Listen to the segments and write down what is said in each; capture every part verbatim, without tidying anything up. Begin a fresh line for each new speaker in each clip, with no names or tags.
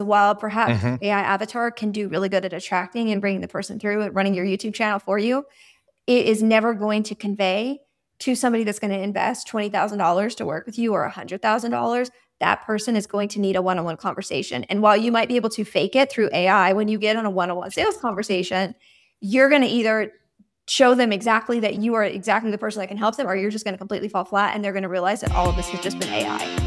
While perhaps
Mm-hmm.
A I avatar can do really good at attracting and bringing the person through and running your YouTube channel for you, it is never going to convey to somebody that's going to invest twenty thousand dollars to work with you or one hundred thousand dollars. That person is going to need a one-on-one conversation. And while you might be able to fake it through A I, when you get on a one-on-one sales conversation, you're going to either show them exactly that you are exactly the person that can help them, or you're just going to completely fall flat and they're going to realize that all of this has just been A I.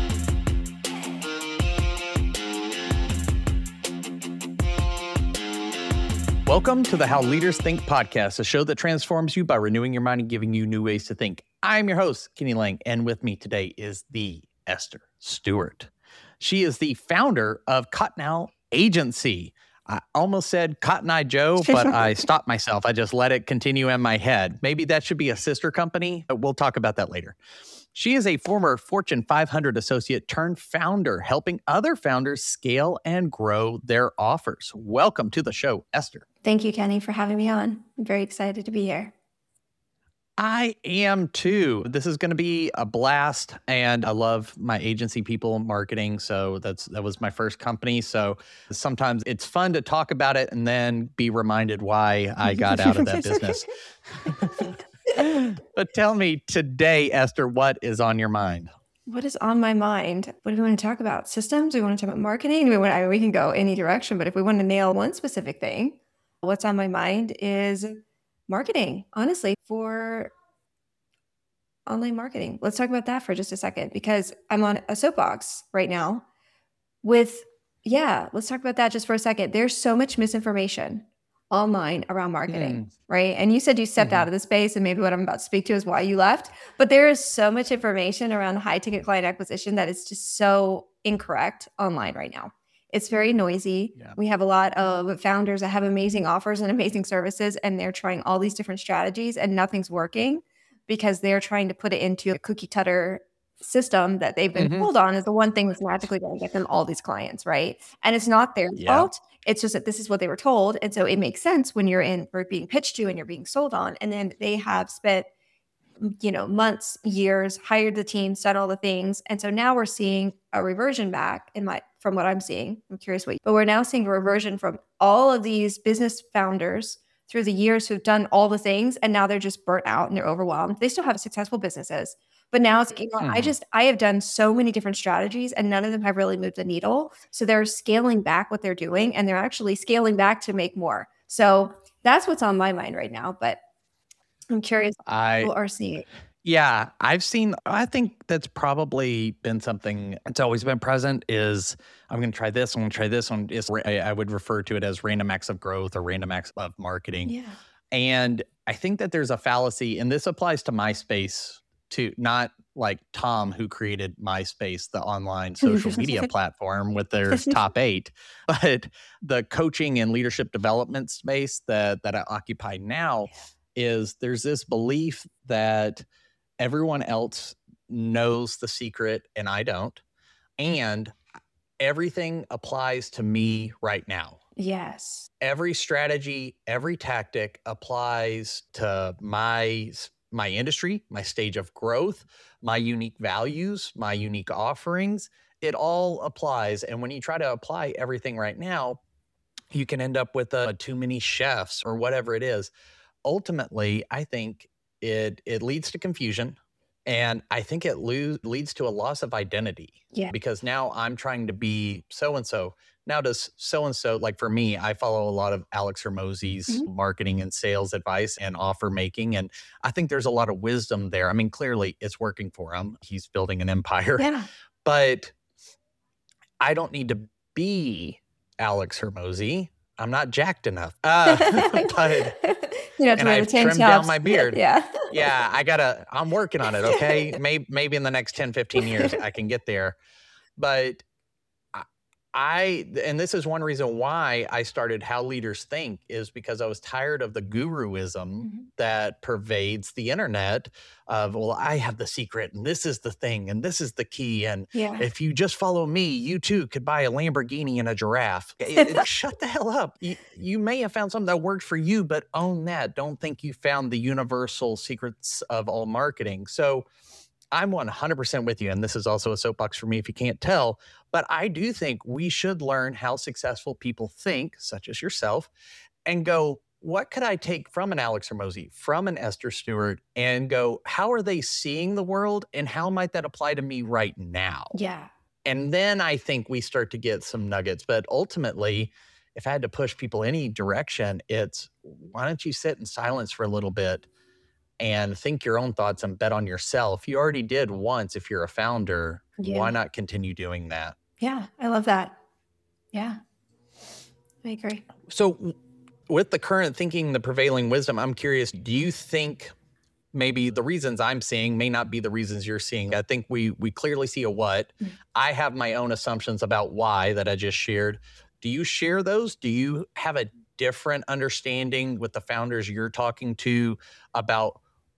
Welcome to the How Leaders Think podcast, a show that transforms you by renewing your mind and giving you new ways to think. I'm your host, Kenny Lang, and with me today is the Esther Stewart. She is the founder of Cottonelle Agency. I almost said Cotton Eye Joe, but I stopped myself. I just let it continue in my head. Maybe that should be a sister company. We'll talk about that later. She is a former Fortune five hundred associate turned founder, helping other founders scale and grow their offers. Welcome to the show, Esther.
Thank you, Kenny, for having me on. I'm very excited to be here.
I am too. This is going to be a blast, and I love my agency people marketing. So that's that was my first company. So sometimes it's fun to talk about it and then be reminded why I got out of that business. But tell me today, Esther, what is on your mind?
What is on my mind? What do we want to talk about? Systems? Do we want to talk about marketing? Do we, want, I mean, we can go any direction, but if we want to nail one specific thing, what's on my mind is marketing, honestly, for online marketing. Let's talk about that for just a second, because I'm on a soapbox right now with, yeah, let's talk about that just for a second. There's so much misinformation online around marketing, mm. right? And you said you stepped mm-hmm. out of the space, and maybe what I'm about to speak to is why you left. But there is so much information around high ticket client acquisition that is just so incorrect online right now. It's very noisy. Yeah. We have a lot of founders that have amazing offers and amazing services, and they're trying all these different strategies and nothing's working because they're trying to put it into a cookie cutter system that they've been mm-hmm. told on is the one thing that's magically going to get them all these clients, right? And it's not their yeah. fault. It's just that this is what they were told. And so it makes sense when you're in or being pitched to and you're being sold on. And then they have spent, you know, months, years, hired the team, done all the things. And so now we're seeing a reversion back in my, from what I'm seeing. I'm curious what, but we're now seeing a reversion from all of these business founders through the years who've done all the things. And now they're just burnt out and they're overwhelmed. They still have successful businesses, but now it's, you know, mm-hmm. I just, I have done so many different strategies and none of them have really moved the needle. So they're scaling back what they're doing and they're actually scaling back to make more. So that's what's on my mind right now, but I'm curious
I,
people are seeing.
Yeah, I've seen, I think that's probably been something that's always been present is I'm going to try this, I'm going to try this one. Is I, I would refer to it as random acts of growth or random acts of marketing.
Yeah.
And I think that there's a fallacy, and this applies to MySpace too, not like Tom, who created MySpace, the online social media platform with their top eight, but the coaching and leadership development space that, that I occupy now is there's this belief that everyone else knows the secret and I don't. And everything applies to me right now.
Yes.
Every strategy, every tactic applies to my, my industry, my stage of growth, my unique values, my unique offerings. It all applies. And when you try to apply everything right now, you can end up with a, too many chefs or whatever it is. Ultimately, I think it it leads to confusion, and I think it lo- leads to a loss of identity.
Yeah.
Because now I'm trying to be so-and-so. Now does so-and-so, like for me, I follow a lot of Alex Hormozi's mm-hmm. marketing and sales advice and offer making, and I think there's a lot of wisdom there. I mean, clearly it's working for him. He's building an empire.
Yeah.
But I don't need to be Alex Hormozi. I'm not jacked enough. Uh, but
you have to
and I've trimmed
jobs.
down my beard.
Yeah.
yeah, I gotta, I'm working on it, okay? maybe, maybe in the next ten, fifteen years, I can get there. But I, and this is one reason why I started How Leaders Think, is because I was tired of the guruism mm-hmm. that pervades the internet of, well, I have the secret and this is the thing and this is the key. And
yeah.
if you just follow me, you too could buy a Lamborghini and a giraffe. It, it, shut the hell up. You, you may have found something that worked for you, but own that. Don't think you found the universal secrets of all marketing. So I'm one hundred percent with you. And this is also a soapbox for me if you can't tell. But I do think we should learn how successful people think, such as yourself, and go, what could I take from an Alex Hormozi, from an Esther Stewart, and go, how are they seeing the world and how might that apply to me right now?
Yeah.
And then I think we start to get some nuggets. But ultimately, if I had to push people any direction, it's why don't you sit in silence for a little bit and think your own thoughts and bet on yourself. You already did once if you're a founder.
Yeah.
Why not continue doing that?
Yeah, I love that. Yeah, I agree.
So with the current thinking, the prevailing wisdom, I'm curious, do you think maybe the reasons I'm seeing may not be the reasons you're seeing? I think we we clearly see a what. Mm-hmm. I have my own assumptions about why that I just shared. Do you share those? Do you have a different understanding with the founders you're talking to about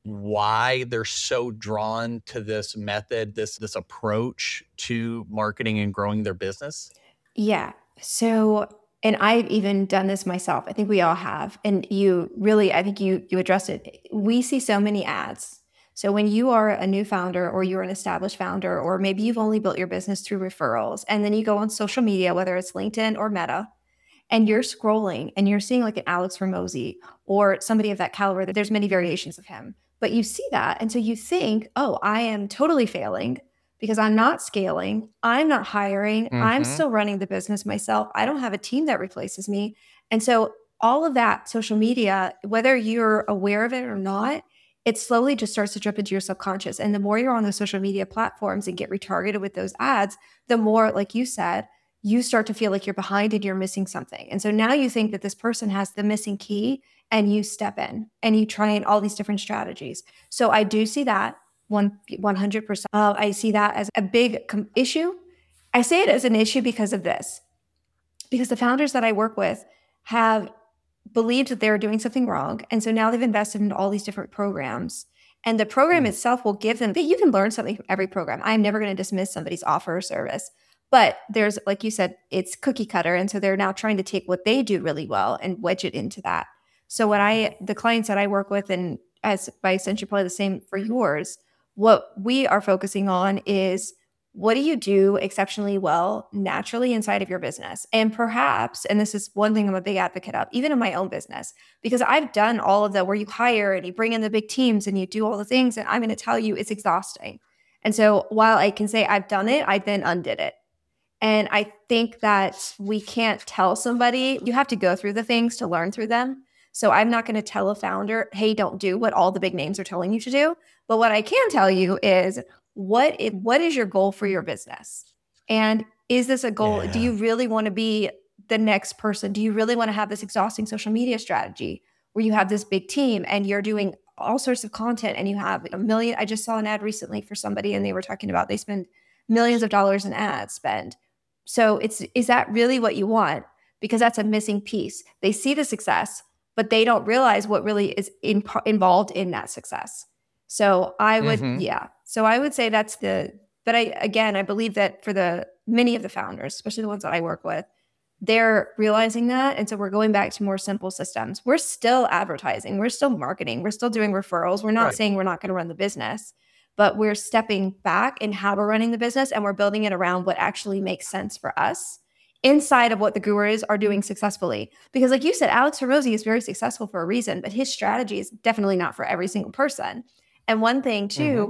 why they're so drawn to this method, this this approach to marketing and growing their business?
Yeah. So, and I've even done this myself. I think we all have. And you really, I think you you addressed it. We see so many ads. So when you are a new founder or you're an established founder, or maybe you've only built your business through referrals, and then you go on social media, whether it's LinkedIn or Meta, and you're scrolling and you're seeing like an Alex Hormozi or somebody of that caliber, that there's many variations of him, but you see that. And so you think, oh, I am totally failing because I'm not scaling. I'm not hiring. Mm-hmm. I'm still running the business myself. I don't have a team that replaces me. And so all of that social media, whether you're aware of it or not, it slowly just starts to drip into your subconscious. And the more you're on those social media platforms and get retargeted with those ads, the more, like you said, you start to feel like you're behind and you're missing something. And so now you think that this person has the missing key and you step in and you try in all these different strategies. So I do see that one, 100%. Uh, I see that as a big com- issue. I say it as an issue because of this, because the founders that I work with have believed that they're doing something wrong. And so now they've invested in all these different programs. And the program mm. itself will give them, you can learn something from every program. I'm never going to dismiss somebody's offer or service. But there's, like you said, it's cookie cutter. And so they're now trying to take what they do really well and wedge it into that. So what I, the clients that I work with, and as by extension, probably the same for yours, what we are focusing on is, what do you do exceptionally well naturally inside of your business? And perhaps, and this is one thing I'm a big advocate of, even in my own business, because I've done all of the where you hire and you bring in the big teams and you do all the things. And I'm going to tell you, it's exhausting. And so while I can say I've done it, I then undid it. And I think that we can't tell somebody, you have to go through the things to learn through them. So I'm not going to tell a founder, hey, don't do what all the big names are telling you to do. But what I can tell you is, what is, what is your goal for your business? And is this a goal? Yeah. Do you really want to be the next person? Do you really want to have this exhausting social media strategy where you have this big team and you're doing all sorts of content and you have a million? I just saw an ad recently for somebody and they were talking about they spend millions of dollars in ad spend. So it's, is that really what you want? Because that's a missing piece. They see the success, but they don't realize what really is in, involved in that success. So I would, mm-hmm. yeah. So I would say that's the, but I, again, I believe that for the many of the founders, especially the ones that I work with, they're realizing that. And so we're going back to more simple systems. We're still advertising. We're still marketing. We're still doing referrals. We're not right. saying we're not going to run the business, but we're stepping back in how we're running the business and we're building it around what actually makes sense for us inside of what the gurus are doing successfully. Because like you said, Alex Hormozi is very successful for a reason, but his strategy is definitely not for every single person. And one thing too, mm-hmm.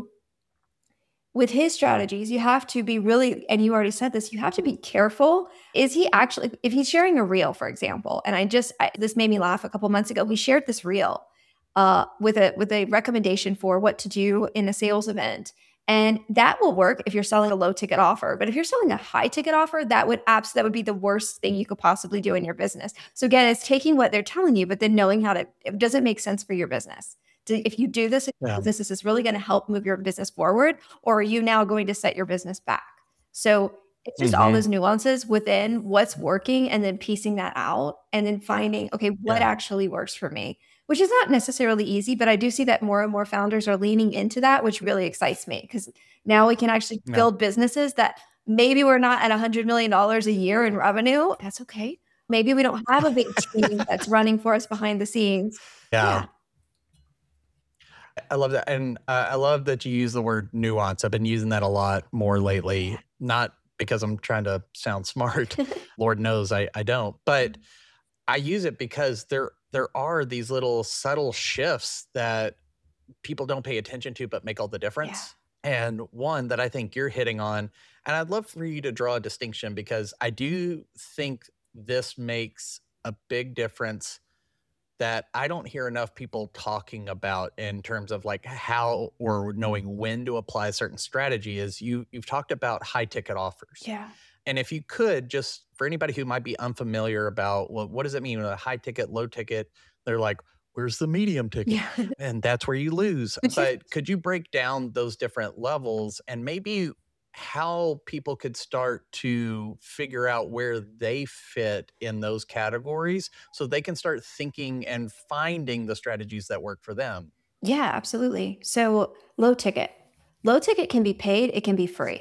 with his strategies, you have to be really, and you already said this, you have to be careful. Is he actually, if he's sharing a reel, for example, and I just, I, this made me laugh a couple months ago, he shared this reel uh, with a with a recommendation for what to do in a sales event. And that will work if you're selling a low ticket offer. But if you're selling a high ticket offer, that would abs- that would be the worst thing you could possibly do in your business. So again, it's taking what they're telling you, but then knowing how to, it doesn't make sense for your business. If you do this, yeah. this is really going to help move your business forward, or are you now going to set your business back? So it's just mm-hmm. all those nuances within what's working and then piecing that out and then finding, okay, what yeah. actually works for me, which is not necessarily easy, but I do see that more and more founders are leaning into that, which really excites me because now we can actually yeah. build businesses that maybe we're not at one hundred million dollars a year in revenue. That's okay. Maybe we don't have a big team that's running for us behind the scenes.
Yeah. yeah. I love that. And uh, I love that you use the word nuance. I've been using that a lot more lately, not because I'm trying to sound smart. Lord knows I, I don't, but I use it because there there are these little subtle shifts that people don't pay attention to, but make all the
Yeah.
difference. And one that I think you're hitting on, and I'd love for you to draw a distinction because I do think this makes a big difference that I don't hear enough people talking about in terms of like how or knowing when to apply a certain strategy is you you've talked about high ticket offers.
Yeah.
And if you could, just for anybody who might be unfamiliar about, well, what does it mean? A high ticket, low ticket? They're like, where's the medium ticket?
Yeah.
And that's where you lose. But could you break down those different levels and maybe how people could start to figure out where they fit in those categories so they can start thinking and finding the strategies that work for them?
Yeah, absolutely. So low ticket. Low ticket can be paid, it can be free.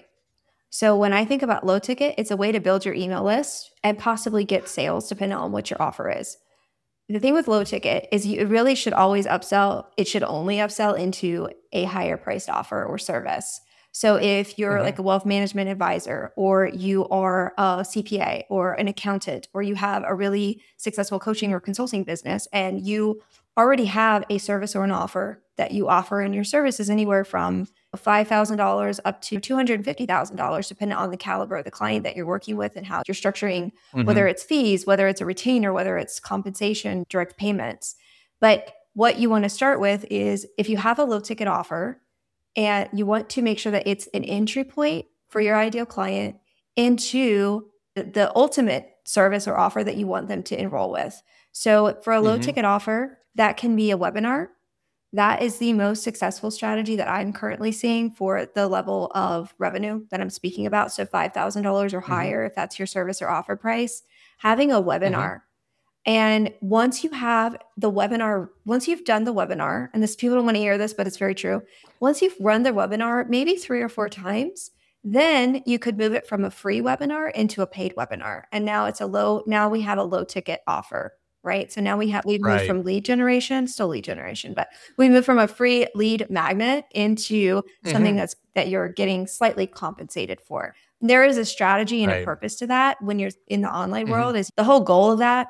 So when I think about low ticket, it's a way to build your email list and possibly get sales depending on what your offer is. The thing with low ticket is you really should always upsell. It should only upsell into a higher priced offer or service. So if you're
Mm-hmm.
like a wealth management advisor, or you are a C P A or an accountant, or you have a really successful coaching or consulting business, and you already have a service or an offer that you offer, and your service is anywhere from five thousand dollars up to two hundred fifty thousand dollars, depending on the caliber of the client that you're working with and how you're structuring, whether
Mm-hmm.
it's fees, whether it's a retainer, whether it's compensation, direct payments. But what you want to start with is if you have a low ticket offer and you want to make sure that it's an entry point for your ideal client into the, the ultimate service or offer that you want them to enroll with. So for a low
Mm-hmm.
ticket offer, that can be a webinar. That is the most successful strategy that I'm currently seeing for the level of revenue that I'm speaking about. So five thousand dollars or
Mm-hmm.
higher, if that's your service or offer price, having a
Mm-hmm.
webinar. And once you have the webinar, once you've done the webinar, and this people don't want to hear this, but it's very true. Once you've run the webinar, maybe three or four times, then you could move it from a free webinar into a paid webinar. And now it's a low, now we have a low ticket offer, right? So now we have, we've moved
Right.
from lead generation, still lead generation, but we moved from a free lead magnet into something
Mm-hmm.
that's, that you're getting slightly compensated for. There is a strategy and a
Right.
purpose to that when you're in the online
Mm-hmm.
world. Is the whole goal of that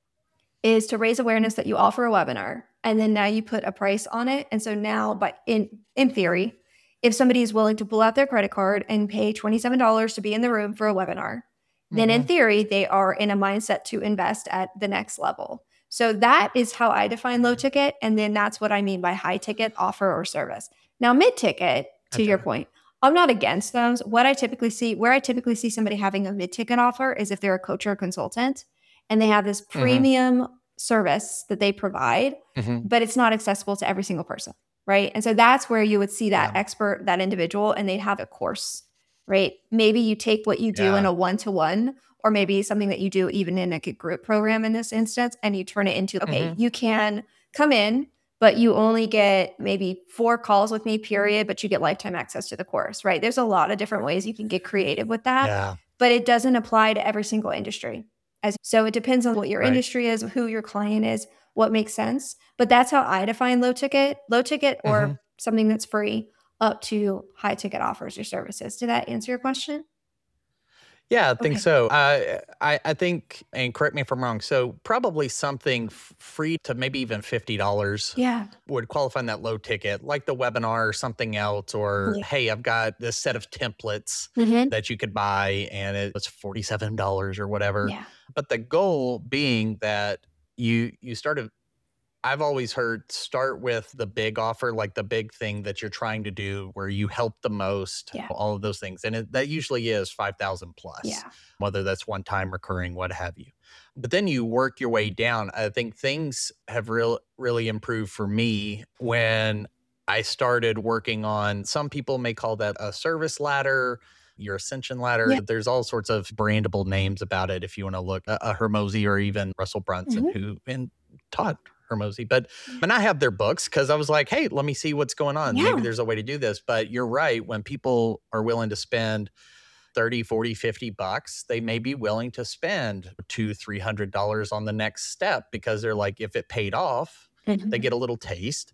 is to raise awareness that you offer a webinar, and then now you put a price on it. And so now, but in in theory, if somebody is willing to pull out their credit card and pay twenty-seven dollars to be in the room for a webinar, then in
Mm-hmm.
theory, they are in a mindset to invest at the next level. So that is how I define low ticket. And then that's what I mean by high ticket offer or service. Now, mid ticket, to your
Gotcha.
point, I'm not against those. What I typically see, where I typically see somebody having a mid ticket offer is if they're a coach or a consultant and they have this
Mm-hmm.
premium service that they provide,
Mm-hmm.
but it's not accessible to every single person, right? And so that's where you would see that
Yeah.
expert, that individual, and they'd have a course, right? Maybe you take what you do in
Yeah.
a one-to-one, or maybe something that you do even in like a group program in this instance, and you turn it into, okay,
Mm-hmm.
you can come in, but you only get maybe four calls with me, period, but you get lifetime access to the course, right? There's a lot of different ways you can get creative with that,
Yeah.
but it doesn't apply to every single industry. As so it depends on what your
Right.
industry is, who your client is, what makes sense. But that's how I define low ticket, low ticket or
Mm-hmm.
something that's free, up to high ticket offers or services. Did that answer your question?
Yeah, I think
Okay.
so. Uh, I, I think, and correct me if I'm wrong, so probably something f- free to maybe even fifty dollars
Yeah.
would qualify in that low ticket, like the webinar or something else, or
Yeah.
hey, I've got this set of templates
Mhm.
that you could buy and it was forty-seven dollars or whatever.
Yeah.
But the goal being that you you started, I've always heard start with the big offer, like the big thing that you're trying to do where you help the most,
Yeah.
all of those things. And it, that usually is five thousand plus,
Yeah.
whether that's one time recurring, what have you. But then you work your way down. I think things have real, really improved for me when I started working on, some people may call that a service ladder, your ascension ladder.
Yeah.
There's all sorts of brandable names about it. If you want to look, a, a Hermosi or even Russell Brunson,
Mhm.
who and taught Hermosi. But and I have their books because I was like, hey, let me see what's going on. Maybe
Yeah.
there's a way to do this. But you're right. When people are willing to spend thirty, forty, fifty bucks, they may be willing to spend two, three hundred dollars on the next step because they're like, if it paid off, they
Mhm.
get a little taste.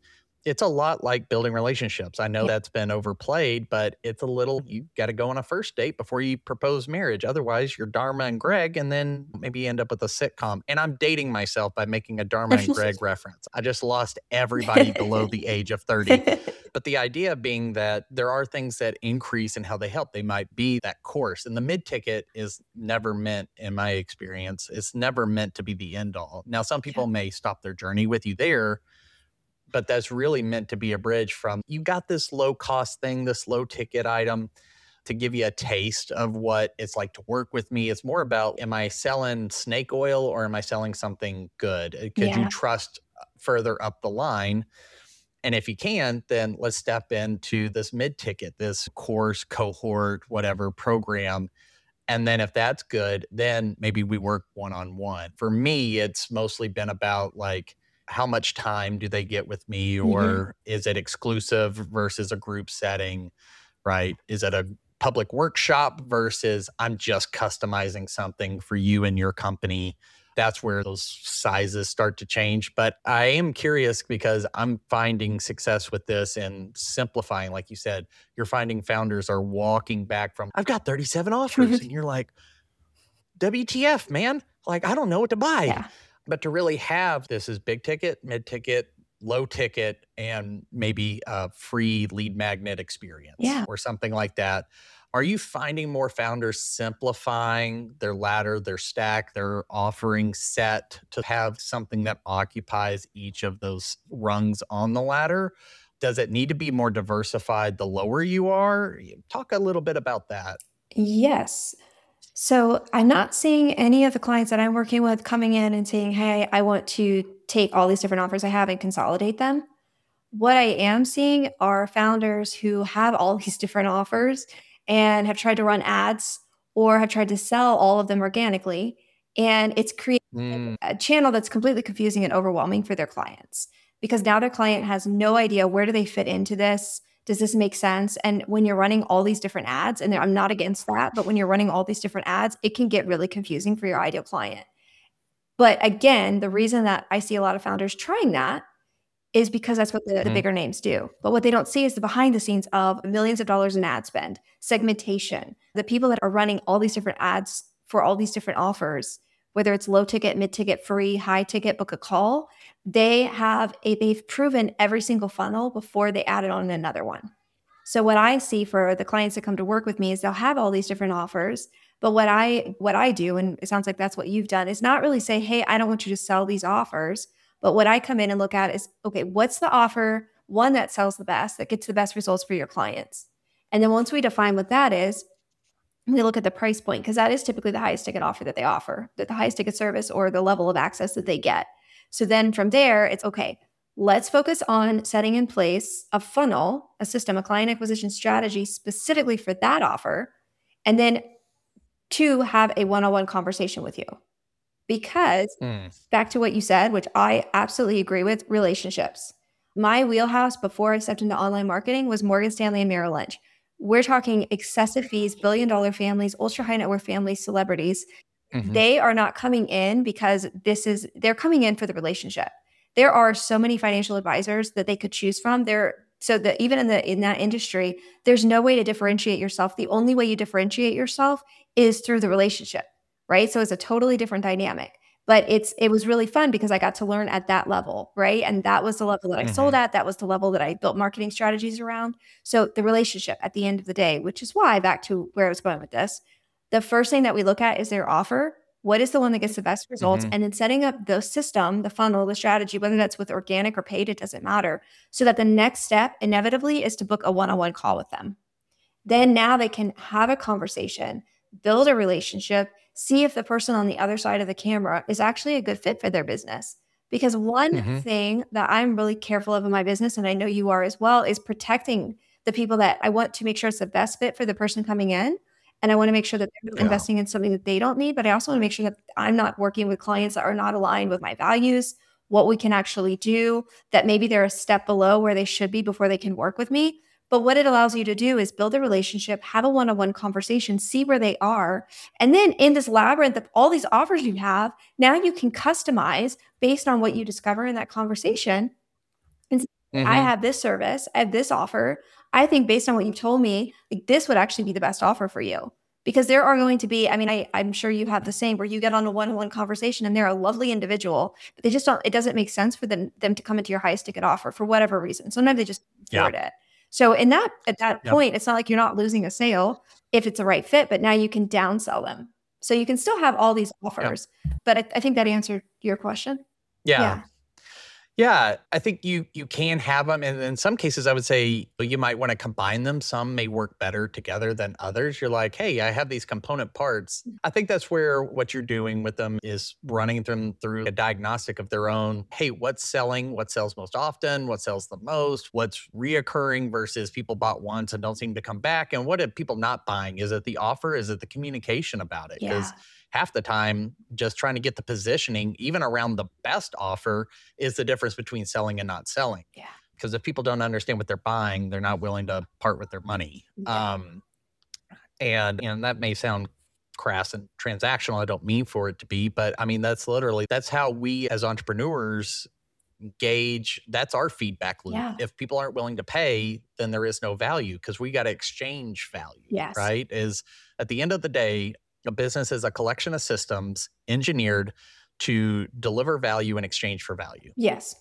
It's a lot like building relationships. I know
Yeah.
that's been overplayed, but it's a little, you got to go on a first date before you propose marriage. Otherwise, you're Dharma and Greg, and then maybe you end up with a sitcom. And I'm dating myself by making a Dharma and Greg reference. I just lost everybody below the age of thirty. But the idea being that there are things that increase in how they help. They might be that course. And the mid ticket is never meant, in my experience, it's never meant to be the end all. Now, some people
Yeah.
may stop their journey with you there, but that's really meant to be a bridge from, you got this low cost thing, this low ticket item, to give you a taste of what it's like to work with me. It's more about, am I selling snake oil or am I selling something good? Could you
Yeah.
trust further up the line? And if you can, then let's step into this mid ticket, this course, cohort, whatever program. And then if that's good, then maybe we work one-on-one. For me, it's mostly been about like, how much time do they get with me? Or
Mhm.
is it exclusive versus a group setting, right? Is it a public workshop versus I'm just customizing something for you and your company? That's where those sizes start to change. But I am curious because I'm finding success with this and simplifying. Like you said, you're finding founders are walking back from, I've got thirty-seven offers. And you're like, W T F, man? Like, I don't know what to buy.
Yeah.
But to really have this is big ticket, mid ticket, low ticket, and maybe a free lead magnet experience
Yeah.
or something like that. Are you finding more founders simplifying their ladder, their stack, their offering set to have something that occupies each of those rungs on the ladder? Does it need to be more diversified the lower you are? Talk a little bit about that.
Yes. So I'm not seeing any of the clients that I'm working with coming in and saying, hey, I want to take all these different offers I have and consolidate them. What I am seeing are founders who have all these different offers and have tried to run ads or have tried to sell all of them organically. And it's creating
Mm,
a channel that's completely confusing and overwhelming for their clients because now their client has no idea where do they fit into this? Does this make sense? And when you're running all these different ads, and I'm not against that, but when you're running all these different ads, it can get really confusing for your ideal client. But again, the reason that I see a lot of founders trying that is because that's what the, the
mhm.
bigger names do. But what they don't see is the behind the scenes of millions of dollars in ad spend, segmentation, the people that are running all these different ads for all these different offers, whether it's low ticket, mid ticket, free, high ticket, book a call, they have a, they've proven every single funnel before they added on another one. So what I see for the clients that come to work with me is they'll have all these different offers. But what I what I do, and it sounds like that's what you've done, is not really say, hey, I don't want you to sell these offers. But what I come in and look at is, okay, what's the offer, one that sells the best, that gets the best results for your clients? And then once we define what that is, we look at the price point because that is typically the highest ticket offer that they offer, that the highest ticket service or the level of access that they get. So then from there, it's okay, let's focus on setting in place a funnel, a system, a client acquisition strategy specifically for that offer. And then two, have a one-on-one conversation with you. Because
Mm.
back to what you said, which I absolutely agree with, relationships. My wheelhouse before I stepped into online marketing was Morgan Stanley and Merrill Lynch. We're talking excessive fees, billion dollar families, ultra high net worth families, celebrities.
Mhm.
They are not coming in because this is, they're coming in for the relationship. There are so many financial advisors that they could choose from. There, so that even in the in that industry, there's no way to differentiate yourself. The only way you differentiate yourself is through the relationship, right? So it's a totally different dynamic. But it's it was really fun because I got to learn at that level, right? And that was the level that I sold
Mhm.
at. That was the level that I built marketing strategies around. So the relationship at the end of the day, which is why back to where I was going with this, the first thing that we look at is their offer. What is the one that gets the best results?
Mhm.
And then setting up the system, the funnel, the strategy, whether that's with organic or paid, it doesn't matter. So that the next step inevitably is to book a one-on-one call with them. Then now they can have a conversation, build a relationship, see if the person on the other side of the camera is actually a good fit for their business. Because one
Mhm.
thing that I'm really careful of in my business, and I know you are as well, is protecting the people that I want to make sure it's the best fit for the person coming in. And I want to make sure that they're not
Yeah.
investing in something that they don't need, but I also want to make sure that I'm not working with clients that are not aligned with my values, what we can actually do, that maybe they're a step below where they should be before they can work with me. But what it allows you to do is build a relationship, have a one-on-one conversation, see where they are. And then in this labyrinth of all these offers you have, now you can customize based on what you discover in that conversation. And Mm-hmm. I have this service, I have this offer. I think based on what you've told me, like, this would actually be the best offer for you. Because there are going to be, I mean, I, I'm sure you have the same, where you get on a one-on-one conversation and they're a lovely individual, but they just don't, it doesn't make sense for them, them to come into your highest ticket offer for whatever reason. Sometimes they just afford yeah. it. So in that, at that yep. point, it's not like you're not losing a sale if it's a right fit, but now you can downsell them. So you can still have all these offers, yep. but I, I think that answered your question.
Yeah. yeah. Yeah, I think you you can have them. And in some cases, I would say you might want to combine them. Some may work better together than others. You're like, hey, I have these component parts. I think that's where what you're doing with them is running them through a diagnostic of their own. Hey, what's selling? What sells most often? What sells the most? What's reoccurring versus people bought once and don't seem to come back? And what are people not buying? Is it the offer? Is it the communication about it? Because yeah. half the time, just trying to get the positioning, even around the best offer, is the difference between selling and not selling.
Yeah.
Because if people don't understand what they're buying, they're not willing to part with their money.
Yeah.
Um, and, and that may sound crass and transactional. I don't mean for it to be, but I mean, that's literally, that's how we as entrepreneurs gauge. That's our feedback loop.
Yeah.
If people aren't willing to pay, then there is no value, because we got to exchange value.
Yes.
Right? Is at the end of the day, a business is a collection of systems engineered to deliver value in exchange for value.
Yes.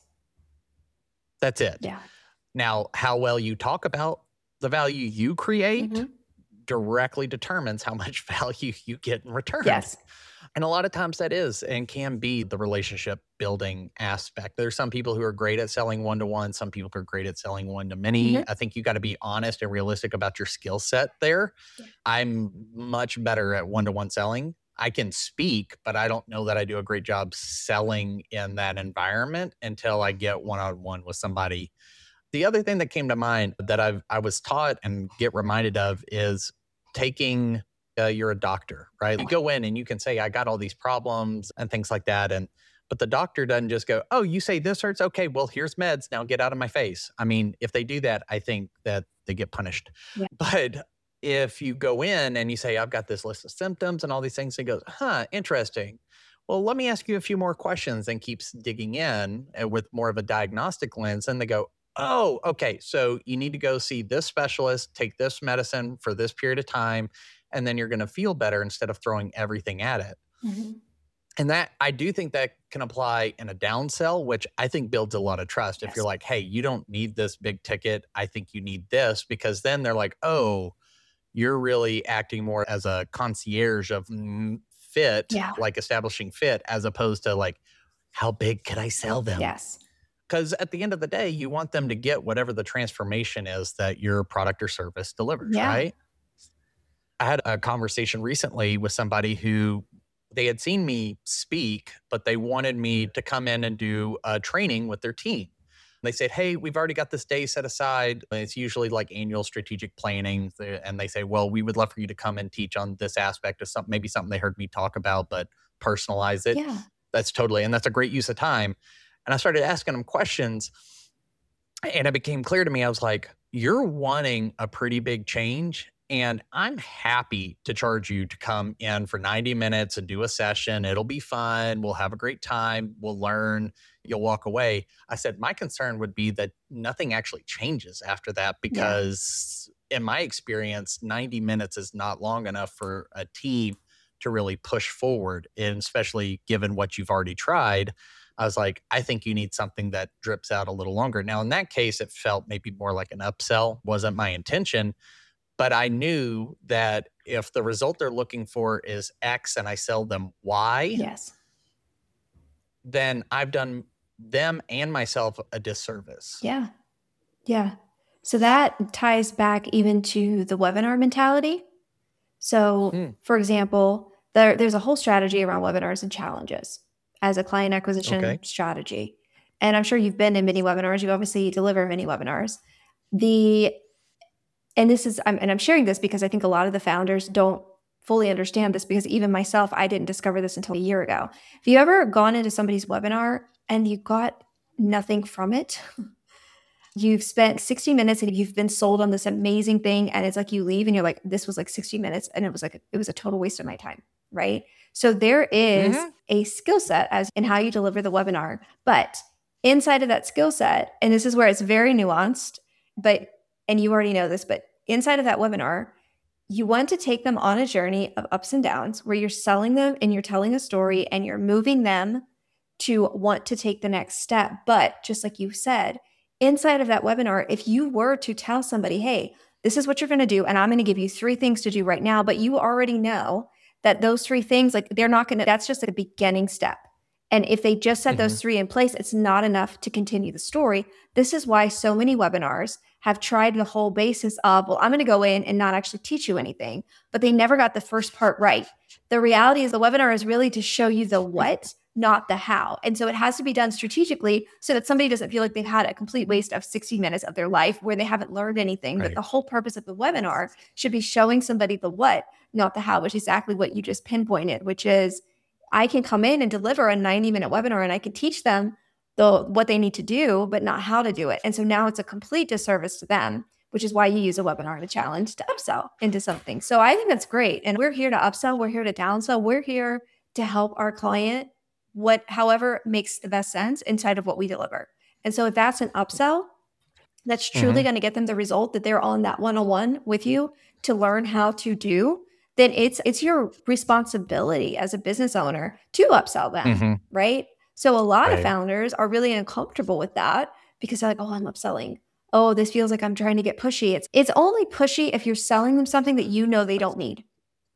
That's it.
Yeah.
Now, how well you talk about the value you create mm-hmm. directly determines how much value you get in return.
Yes.
And a lot of times that is and can be the relationship building aspect. There's some people who are great at selling one-to-one. Some people are great at selling one-to-many. Mm-hmm. I think you got to be honest and realistic about your skill set there. Yeah. I'm much better at one-to-one selling. I can speak, but I don't know that I do a great job selling in that environment until I get one-on-one with somebody. The other thing that came to mind that I've, I was taught and get reminded of is taking... Uh, you're a doctor, right? You go in and you can say, I got all these problems and things like that. And, but the doctor doesn't just go, oh, you say this hurts. Okay, well, here's meds. Now get out of my face. I mean, if they do that, I think that they get punished.
Yeah.
But if you go in and you say, I've got this list of symptoms and all these things, and goes, huh, interesting. Well, let me ask you a few more questions, and keeps digging in with more of a diagnostic lens. And they go, oh, okay. So you need to go see this specialist, take this medicine for this period of time, and then you're going to feel better instead of throwing everything at it.
Mm-hmm.
And that, I do think that can apply in a downsell, which I think builds a lot of trust.
Yes.
If you're like, hey, you don't need this big ticket, I think you need this, because then they're like, oh, you're really acting more as a concierge of fit,
yeah.
like establishing fit, as opposed to like, how big could I sell them?
Yes.
Because at the end of the day, you want them to get whatever the transformation is that your product or service delivers,
yeah.
right? I had a conversation recently with somebody who they had seen me speak, but they wanted me to come in and do a training with their team. They said, hey, we've already got this day set aside. It's usually like annual strategic planning. And they say, well, we would love for you to come and teach on this aspect of something, maybe something they heard me talk about, but personalize it.
Yeah.
That's totally, and that's a great use of time. And I started asking them questions, and it became clear to me, I was like, you're wanting a pretty big change. And I'm happy to charge you to come in for ninety minutes and do a session. It'll be fun. We'll have a great time. We'll learn. You'll walk away. I said, my concern would be that nothing actually changes after that, because yeah. in my experience, ninety minutes is not long enough for a team to really push forward. And especially given what you've already tried, I was like, I think you need something that drips out a little longer. Now, in that case, it felt maybe more like an upsell. Wasn't my intention. But I knew that if the result they're looking for is X and I sell them Y,
yes,
then I've done them and myself a disservice.
Yeah. Yeah. So that ties back even to the webinar mentality. So mm. for example, there, there's a whole strategy around webinars and challenges as a client acquisition okay. strategy. And I'm sure you've been in many webinars. You obviously deliver many webinars. The And this is, and I'm sharing this because I think a lot of the founders don't fully understand this, because even myself, I didn't discover this until a year ago. Have you ever gone into somebody's webinar and you got nothing from it? You've spent sixty minutes and you've been sold on this amazing thing, and it's like you leave and you're like, this was like sixty minutes, and it was like, it was a total waste of my time, right? So there is mm-hmm. a skill set as in how you deliver the webinar, but inside of that skill set, and this is where it's very nuanced, but, and you already know this, but inside of that webinar, you want to take them on a journey of ups and downs where you're selling them and you're telling a story and you're moving them to want to take the next step. But just like you said, inside of that webinar, if you were to tell somebody, hey, this is what you're going to do, and I'm going to give you three things to do right now, but you already know that those three things, like they're not going to, that's just a beginning step. And if they just set mm-hmm. those three in place, it's not enough to continue the story. This is why so many webinars have tried the whole basis of, well, I'm going to go in and not actually teach you anything, but they never got the first part right. The reality is the webinar is really to show you the what, not the how. And so it has to be done strategically so that somebody doesn't feel like they've had a complete waste of sixty minutes of their life where they haven't learned anything. Right. But the whole purpose of the webinar should be showing somebody the what, not the how, which is exactly what you just pinpointed, which is I can come in and deliver a ninety minute webinar and I can teach them the what they need to do, but not how to do it. And so now it's a complete disservice to them, which is why you use a webinar and a challenge to upsell into something. So I think that's great. And we're here to upsell. We're here to downsell. We're here to help our client, what, however makes the best sense inside of what we deliver. And so if that's an upsell, that's truly mm-hmm. going to get them the result that they're on that one-on-one with you to learn how to do, then it's it's your responsibility as a business owner to upsell them, mm-hmm. right? So a lot right. of founders are really uncomfortable with that because they're like, oh, I'm upselling. Oh, this feels like I'm trying to get pushy. It's it's only pushy if you're selling them something that you know they don't need,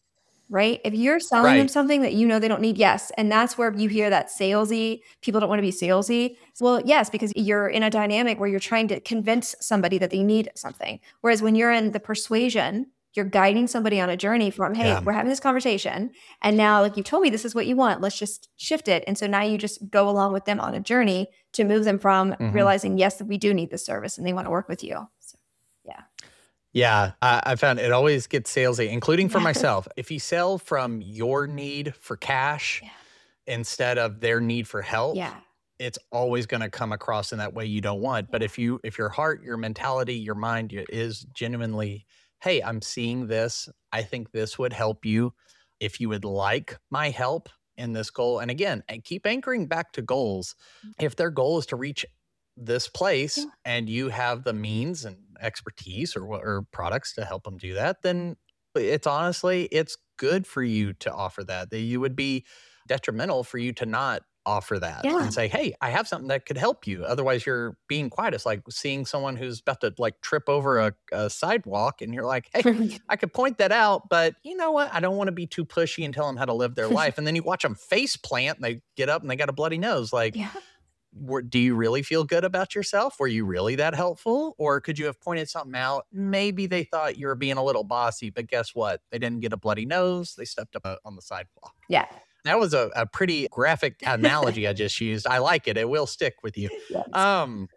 right? If you're selling right. them something that you know they don't need, yes. And that's where you hear that salesy, people don't want to be salesy. Well, yes, because you're in a dynamic where you're trying to convince somebody that they need something. Whereas when you're in the persuasion, you're guiding somebody on a journey from, hey, yeah. we're having this conversation. And now, like you told me, this is what you want. Let's just shift it. And so now you just go along with them on a journey to move them from mm-hmm. realizing, yes, that we do need this service and they want to work with you. So, yeah.
Yeah. I, I found it always gets salesy, including for myself. If you sell from your need for cash yeah. instead of their need for help,
yeah.
it's always going to come across in that way you don't want. But if you, if your heart, your mentality, your mind is genuinely, hey, I'm seeing this. I think this would help you if you would like my help in this goal. And again, and keep anchoring back to goals. If their goal is to reach this place yeah. and you have the means and expertise or, or products to help them do that, then it's honestly, it's good for you to offer that. That you would be detrimental for you to not offer that
yeah.
and say, hey, I have something that could help you. Otherwise you're being quiet. It's like seeing someone who's about to like trip over a, a sidewalk and you're like, hey, I could point that out, but you know what? I don't want to be too pushy and tell them how to live their life. And then you watch them face plant and they get up and they got a bloody nose. Like,
yeah.
were, do you really feel good about yourself? Were you really that helpful? Or could you have pointed something out? Maybe they thought you were being a little bossy, but guess what? They didn't get a bloody nose. They stepped up on the sidewalk.
Yeah.
That was a, a pretty graphic analogy I just used. I like it. It will stick with you.
Yes.
Um,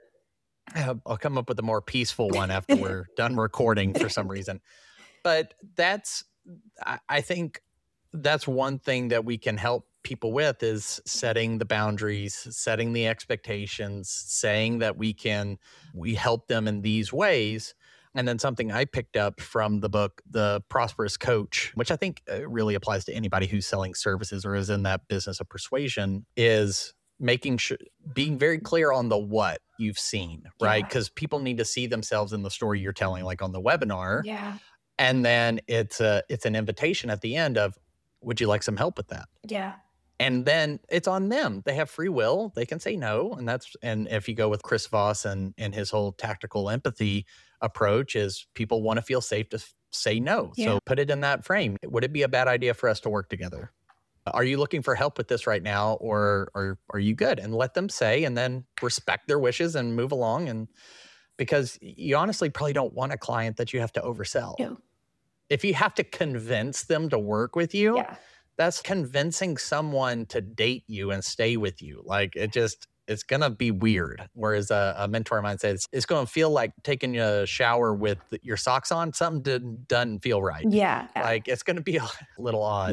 I'll come up with a more peaceful one after we're done recording for some reason. But that's, I, I think that's one thing that we can help people with is setting the boundaries, setting the expectations, saying that we can, we help them in these ways. And then something I picked up from the book, The Prosperous Coach, which I think really applies to anybody who's selling services or is in that business of persuasion, is making sure, being very clear on the what you've seen, right? Because yeah. people need to see themselves in the story you're telling, like on the webinar.
Yeah.
And then it's a, it's an invitation at the end of, would you like some help with that?
Yeah.
And then it's on them. They have free will. They can say no. And that's, and if you go with Chris Voss and, and his whole tactical empathy approach is people want to feel safe to f- say no. Yeah. So put it in that frame. Would it be a bad idea for us to work together? Are you looking for help with this right now? Or, or are you good? And let them say, and then respect their wishes and move along. And because you honestly probably don't want a client that you have to oversell.
No.
If you have to convince them to work with you,
yeah.
that's convincing someone to date you and stay with you. Like it just, it's going to be weird. Whereas a, a mentor of mine said, it's, it's going to feel like taking a shower with your socks on. Something didn't, doesn't feel right.
Yeah.
Like it's going to be a little odd.
Yeah.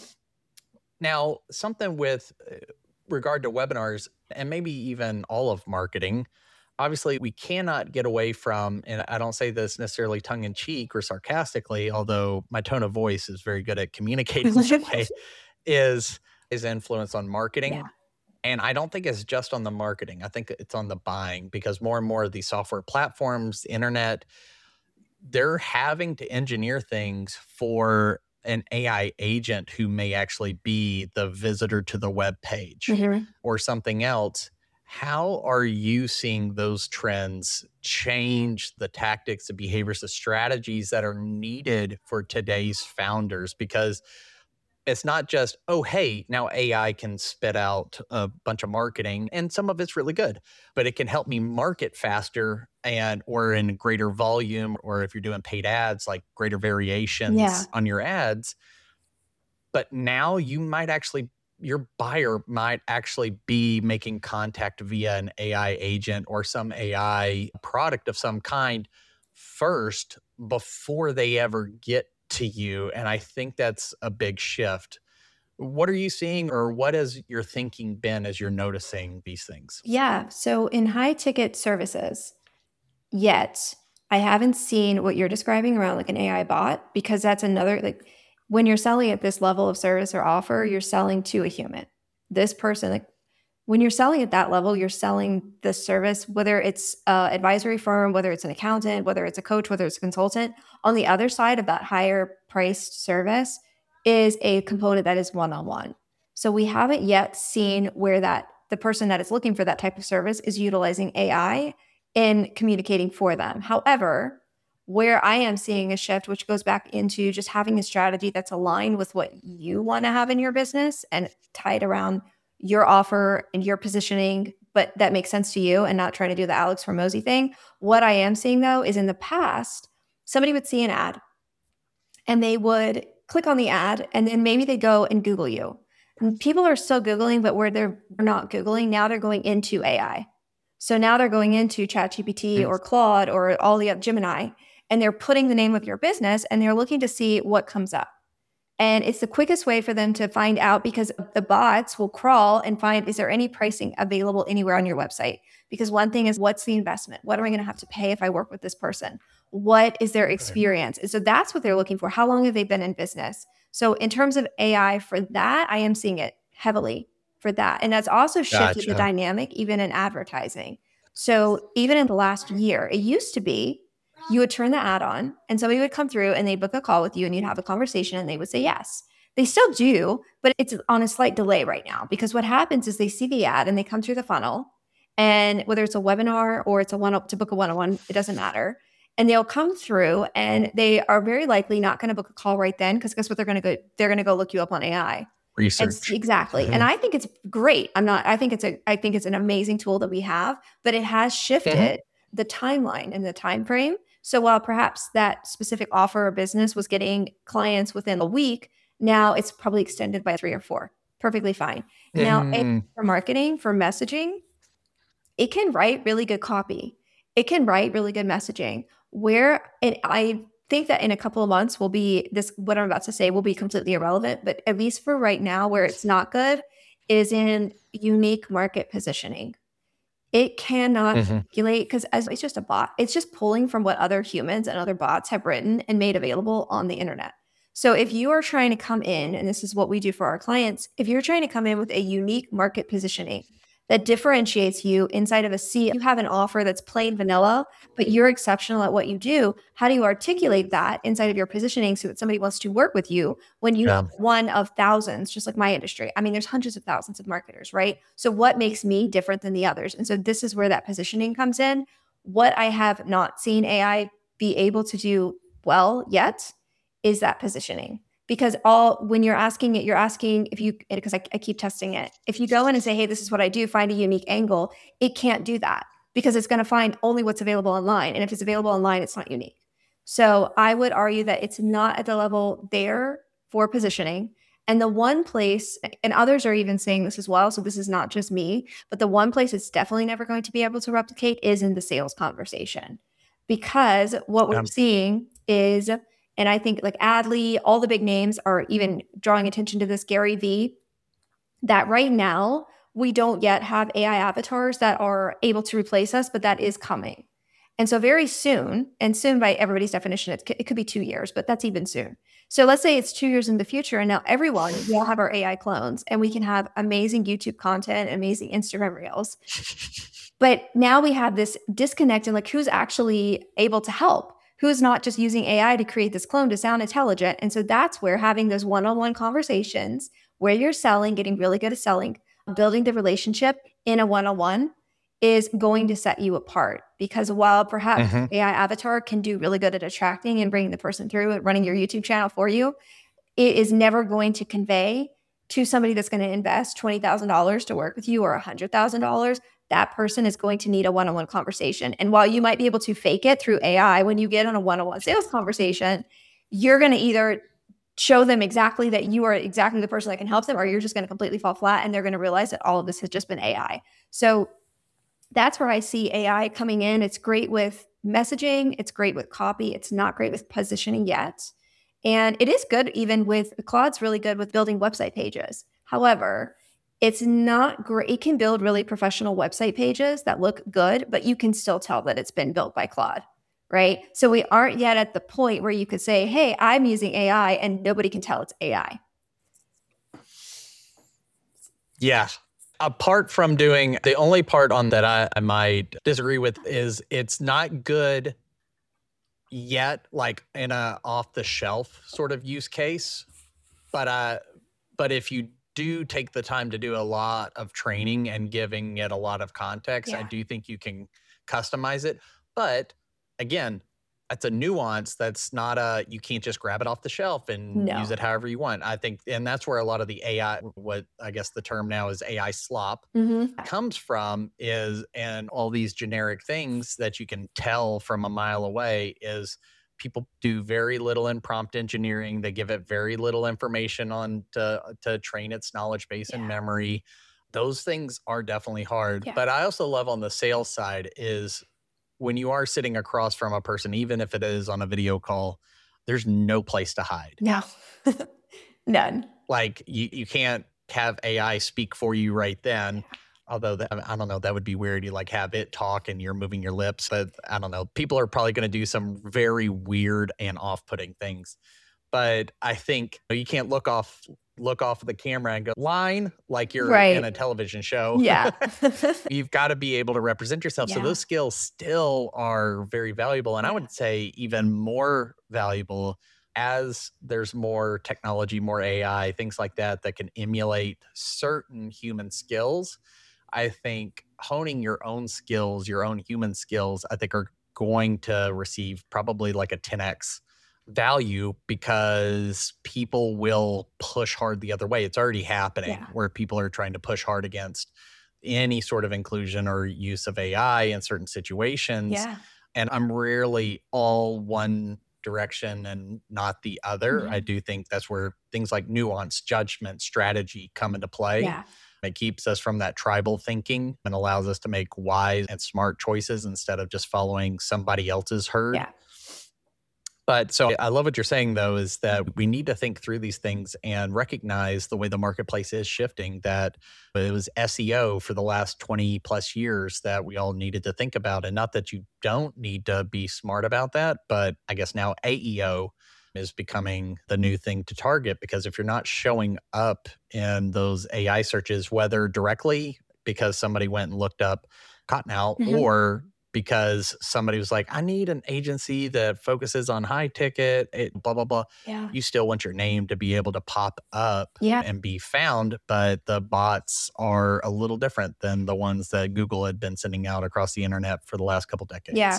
Now, something with regard to webinars and maybe even all of marketing, obviously we cannot get away from, and I don't say this necessarily tongue in cheek or sarcastically, although my tone of voice is very good at communicating this way, is, is influence on marketing.
Yeah.
And I don't think it's just on the marketing. I think it's on the buying, because more and more of these software platforms, the internet, they're having to engineer things for an A I agent who may actually be the visitor to the web page
Mm-hmm.
or something else. How are you seeing those trends change the tactics, the behaviors, the strategies that are needed for today's founders? Because it's not just, oh, hey, now A I can spit out a bunch of marketing, and some of it's really good, but it can help me market faster and or in greater volume, or if you're doing paid ads, like greater variations
Yeah.
on your ads. But now you might actually, your buyer might actually be making contact via an A I agent or some A I product of some kind first before they ever get to you. And I think that's a big shift. What are you seeing, or what has your thinking been as you're noticing these things?
Yeah. So in high ticket services, yet I haven't seen what you're describing around like an A I bot, because that's another, like when you're selling at this level of service or offer, you're selling to a human. This person, like when you're selling at that level, you're selling the service, whether it's an advisory firm, whether it's an accountant, whether it's a coach, whether it's a consultant. On the other side of that higher priced service is a component that is one-on-one. So we haven't yet seen where that the person that is looking for that type of service is utilizing A I in communicating for them. However, where I am seeing a shift, which goes back into just having a strategy that's aligned with what you want to have in your business and tied around your offer and your positioning, but that makes sense to you and not trying to do the Alex Hormozy thing. What I am seeing though is in the past, somebody would see an ad and they would click on the ad and then maybe they go and Google you. And people are still Googling, but where they're not Googling, now they're going into A I. So now they're going into ChatGPT
Mm.
or Claude or all the other Gemini, and they're putting the name of your business and they're looking to see what comes up. And it's the quickest way for them to find out, because the bots will crawl and find, is there any pricing available anywhere on your website? Because one thing is, what's the investment? What am I going to have to pay if I work with this person? What is their experience? And so that's what they're looking for. How long have they been in business? So in terms of A I for that, I am seeing it heavily for that. And that's also shifted the
Gotcha.
dynamic even in advertising. So even in the last year, it used to be you would turn the ad on and somebody would come through and they'd book a call with you and you'd have a conversation and they would say yes. They still do, but it's on a slight delay right now, because what happens is they see the ad and they come through the funnel, and whether it's a webinar or it's a one to book a one-on-one, it doesn't matter. And they'll come through and they are very likely not going to book a call right then, because guess what? They're going to go, they're going to go look you up on A I.
Research.
And, exactly.
Mhm.
And I think it's great. I'm not, I think it's a, I think it's an amazing tool that we have, but it has shifted
Mhm.
the timeline and the time frame. So while perhaps that specific offer or business was getting clients within a week, now it's probably extended by three or four. Perfectly fine. Now, A I
Mm.
for marketing, for messaging, it can write really good copy. It can write really good messaging. Where and I think that in a couple of months will be this, what I'm about to say will be completely irrelevant, but at least for right now, where it's not good is in unique market positioning. It cannot
Mhm.
calculate, because as it's just a bot. It's just pulling from what other humans and other bots have written and made available on the internet. So if you are trying to come in, and this is what we do for our clients, if you're trying to come in with a unique market positioning that differentiates you inside of a sea, you have an offer that's plain vanilla, but you're exceptional at what you do. How do you articulate that inside of your positioning so that somebody wants to work with you when you
Yeah.
are one of thousands, just like my industry? I mean, there's hundreds of thousands of marketers, right? So what makes me different than the others? And so this is where that positioning comes in. What I have not seen A I be able to do well yet is that positioning. Because all when you're asking it, you're asking if you, because I, I keep testing it. If you go in and say, hey, this is what I do, find a unique angle, it can't do that, because it's going to find only what's available online. And if it's available online, it's not unique. So I would argue that it's not at the level there for positioning. And the one place, and others are even saying this as well, so this is not just me, but the one place it's definitely never going to be able to replicate is in the sales conversation. Because what we're
Um,
seeing is, and I think like Adley, all the big names are even drawing attention to this, Gary Vee, that right now we don't yet have A I avatars that are able to replace us, but that is coming. And so very soon, and soon by everybody's definition, it, c- it could be two years, but that's even soon. So let's say it's two years in the future, and now everyone, we all have our A I clones, and we can have amazing YouTube content, amazing Instagram reels. But now we have this disconnect in like who's actually able to help, who's not just using A I to create this clone to sound intelligent. And so that's where having those one-on-one conversations where you're selling, getting really good at selling, building the relationship in a one-on-one is going to set you apart. Because while perhaps
Mhm.
A I avatar can do really good at attracting and bringing the person through and running your YouTube channel for you, it is never going to convey to somebody that's going to invest twenty thousand dollars to work with you or one hundred thousand dollars. That person is going to need a one-on-one conversation. And while you might be able to fake it through A I, when you get on a one-on-one sales conversation, you're going to either show them exactly that you are exactly the person that can help them, or you're just going to completely fall flat and they're going to realize that all of this has just been A I. So that's where I see A I coming in. It's great with messaging. It's great with copy. It's not great with positioning yet. And it is good even with, Claude's really good with building website pages. However, it's not great. It can build really professional website pages that look good, but you can still tell that it's been built by Claude, right? So we aren't yet at the point where you could say, hey, I'm using A I and nobody can tell it's A I.
Yeah. Apart from doing, the only part on that I, I might disagree with is it's not good yet, like in a off the shelf sort of use case. But uh, but if you do take the time to do a lot of training and giving it a lot of context,
Yeah.
I do think you can customize it. But again, it's a nuance that's not a, you can't just grab it off the shelf and
No.
use it however you want. I think, and that's where a lot of the A I, what I guess the term now is A I slop,
Mm-hmm.
comes from is, and all these generic things that you can tell from a mile away is people do very little in prompt engineering. They give it very little information on to, to train its knowledge base and
Yeah.
memory. Those things are definitely hard.
Yeah.
But I also love on the sales side is when you are sitting across from a person, even if it is on a video call, there's no place to hide.
No. None.
Like you, you can't have A I speak for you right then. Although that, I don't know, that would be weird. You like have it talk and you're moving your lips. But I don't know. People are probably going to do some very weird and off-putting things. But I think you can't look off look off of the camera and go line like you're
Right.
in a television show.
Yeah.
You've got to be able to represent yourself. So
Yeah.
those skills still are very valuable. And I
Yeah.
would say even more valuable as there's more technology, more A I, things like that, that can emulate certain human skills. I think honing your own skills, your own human skills, I think are going to receive probably like a ten X value because people will push hard the other way. It's already happening
Yeah.
where people are trying to push hard against any sort of inclusion or use of A I in certain situations.
Yeah.
And I'm rarely all one direction and not the other.
Mhm.
I do think that's where things like nuance, judgment, strategy come into play.
Yeah.
It keeps us from that tribal thinking and allows us to make wise and smart choices instead of just following somebody else's herd.
Yeah.
But so I love what you're saying, though, is that we need to think through these things and recognize the way the marketplace is shifting, that it was S E O for the last twenty plus years that we all needed to think about. And not that you don't need to be smart about that, but I guess now A E O is becoming the new thing to target, because if you're not showing up in those A I searches, whether directly because somebody went and looked up Cottonelle
Mhm.
or because somebody was like, I need an agency that focuses on high ticket, it, blah, blah, blah.
Yeah.
You still want your name to be able to pop up
Yeah.
and be found, but the bots are a little different than the ones that Google had been sending out across the internet for the last couple decades.
Yeah.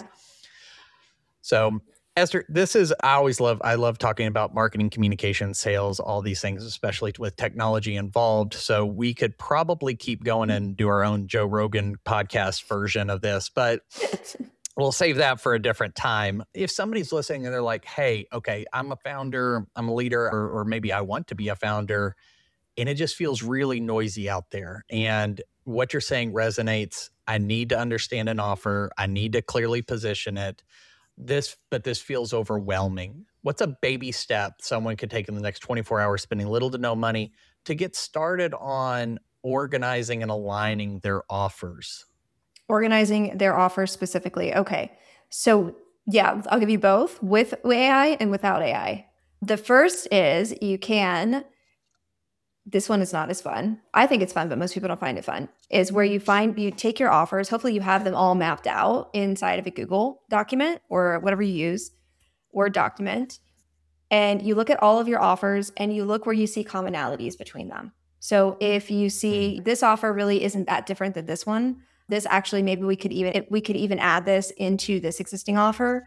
So Esther, this is, I always love, I love talking about marketing, communication, sales, all these things, especially with technology involved. So we could probably keep going and do our own Joe Rogan podcast version of this, but we'll save that for a different time. If somebody's listening and they're like, hey, okay, I'm a founder, I'm a leader, or, or maybe I want to be a founder, and it just feels really noisy out there. And what you're saying resonates. I need to understand an offer. I need to clearly position it. This, but this feels overwhelming. What's a baby step someone could take in the next twenty-four hours, spending little to no money, to get started on organizing and aligning their offers?
organizing their offers specifically. Okay. So yeah, I'll give you both with A I and without A I. The first is you can, this one is not as fun. I think it's fun, but most people don't find it fun, is where you find, you take your offers, hopefully you have them all mapped out inside of a Google document or whatever you use, Word document, and you look at all of your offers and you look where you see commonalities between them. So if you see this offer really isn't that different than this one, this actually, maybe we could even, we could even add this into this existing offer.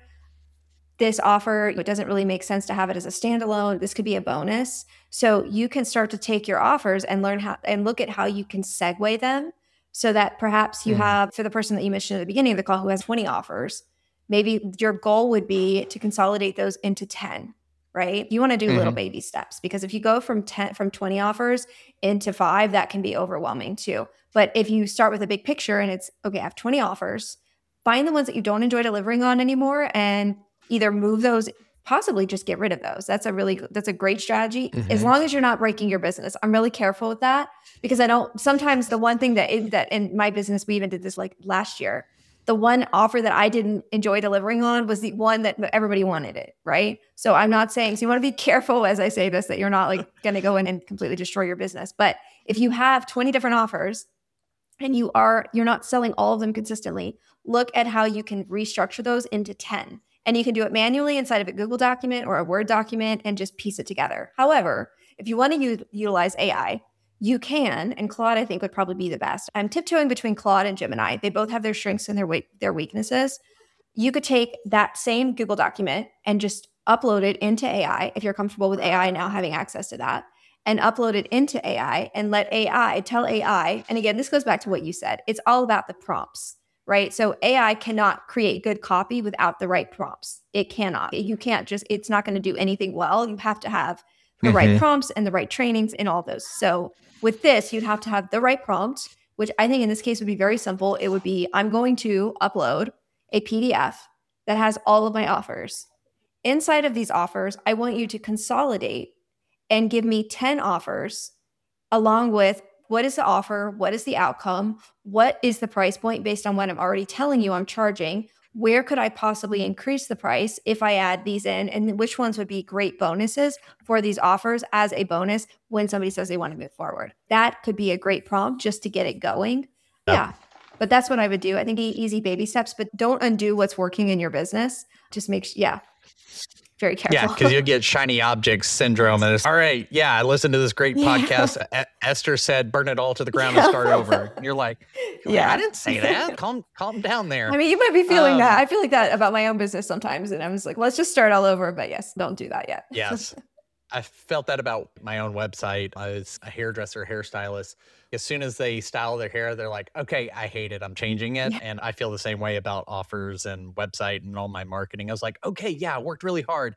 This offer, it doesn't really make sense to have it as a standalone. This could be a bonus. So you can start to take your offers and learn how and look at how you can segue them so that perhaps you mm. have, for the person that you mentioned at the beginning of the call who has twenty offers, maybe your goal would be to consolidate those into ten, right? You want to do mm-hmm. little baby steps, because if you go from ten, from twenty offers into five, that can be overwhelming too. But if you start with a big picture and it's, okay, I have twenty offers, find the ones that you don't enjoy delivering on anymore and either move those, possibly just get rid of those. That's a really, that's a great strategy. Mm-hmm. As long as you're not breaking your business. I'm really careful with that, because I don't, sometimes the one thing that, it, that in my business, we even did this like last year, the one offer that I didn't enjoy delivering on was the one that everybody wanted it, right? So I'm not saying, so you want to be careful as I say this, that you're not like going to go in and completely destroy your business. But if you have twenty different offers and you are, you're not selling all of them consistently, look at how you can restructure those into ten. And you can do it manually inside of a Google document or a Word document and just piece it together. However, if you want to u- utilize A I, you can, and Claude I think would probably be the best. I'm tiptoeing between Claude and Gemini. They both have their strengths and their we- their weaknesses. You could take that same Google document and just upload it into A I, if you're comfortable with A I now having access to that, and upload it into A I and let A I tell A I, and again, this goes back to what you said, it's all about the prompts. Right? So A I cannot create good copy without the right prompts. It cannot. You can't just, it's not going to do anything well. You have to have the mm-hmm. right prompts and the right trainings and all those. So with this, you'd have to have the right prompt, which I think in this case would be very simple. It would be, I'm going to upload a P D F that has all of my offers. Inside of these offers, I want you to consolidate and give me ten offers along with what is the offer? What is the outcome? What is the price point based on what I'm already telling you I'm charging? Where could I possibly increase the price if I add these in? And which ones would be great bonuses for these offers as a bonus when somebody says they want to move forward? That could be a great prompt just to get it going. Yep. Yeah. But that's what I would do. I think easy baby steps, but don't undo what's working in your business. Just make sure, yeah. Very careful.
Yeah, because you'll get shiny object syndrome. And it's, all right, yeah, I listened to this great podcast. Yeah. E- Esther said, burn it all to the ground yeah. and start over. And you're like, yeah, I didn't say that. Calm calm down there.
I mean, you might be feeling um, that. I feel like that about my own business sometimes. And I'm just like, let's just start all over. But yes, don't do that yet.
Yes. I felt that about my own website. I was a hairdresser, hairstylist. As soon as they style their hair, they're like, okay, I hate it. I'm changing it. Yeah. And I feel the same way about offers and website and all my marketing. I was like, okay, yeah, I worked really hard.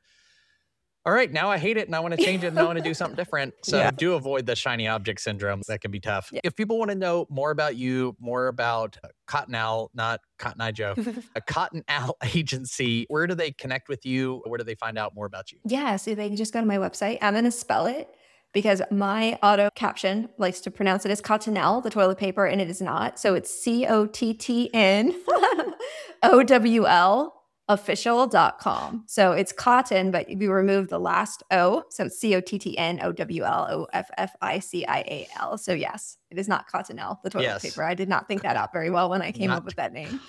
All right, now I hate it and I want to change it and I want to do something different. So yeah. do avoid the shiny object syndrome. That can be tough. Yeah. If people want to know more about you, more about Cotton Owl, not Cotton Eye Joe, a Cotton Owl agency, where do they connect with you? Where do they find out more about you?
Yeah, so they can just go to my website. I'm going to spell it because my auto caption likes to pronounce it as Cottonelle, the toilet paper, and it is not. So it's C O T T N O W L official dot com. So it's cotton, but we remove the last O. So it's C O T T N O W L O F F I C I A L. So yes, it is not Cottonelle, the toilet yes. paper. I did not think that out very well when I came not, up with that name.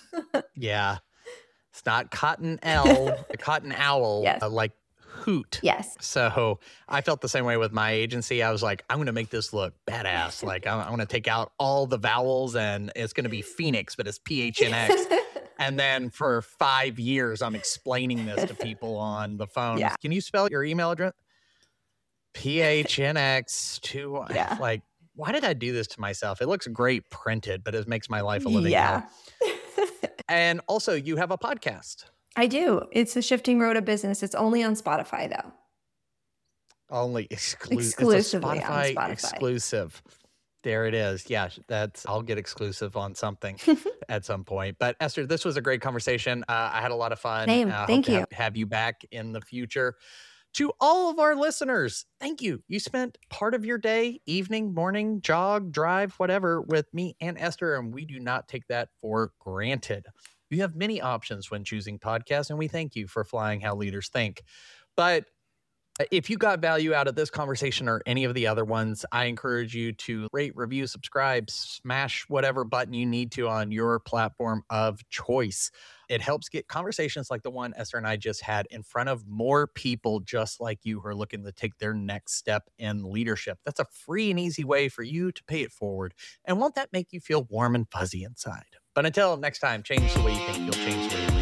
Yeah. It's not Cotton L, the Cotton Owl, yes. uh, like hoot.
Yes.
So I felt the same way with my agency. I was like, I'm going to make this look badass. Like I'm, I'm going to take out all the vowels and it's going to be Phoenix, but it's P H N X. And then for five years, I'm explaining this to people on the phone. Yeah. Can you spell your email address? P H N X two. Yeah. Like, why did I do this to myself? It looks great printed, but it makes my life a living
yeah.
hell. And also, you have a podcast.
I do. It's The Shifting Road of Business. It's only on Spotify, though.
Only exclu-
exclusively
it's a
Spotify on Spotify.
Exclusive. There it is. Yeah, that's. I'll get exclusive on something at some point. But Esther, this was a great conversation. Uh, I had a lot of fun.
Same.
Uh,
Thank
hope
you.
To have, have you back in the future. To all of our listeners, thank you. You spent part of your day, evening, morning, jog, drive, whatever, with me and Esther, and we do not take that for granted. You have many options when choosing podcasts, and we thank you for flying How Leaders Think. But if you got value out of this conversation or any of the other ones, I encourage you to rate, review, subscribe, smash whatever button you need to on your platform of choice. It helps get conversations like the one Esther and I just had in front of more people just like you who are looking to take their next step in leadership. That's a free and easy way for you to pay it forward. And won't that make you feel warm and fuzzy inside? But until next time, change the way you think, you'll change the way you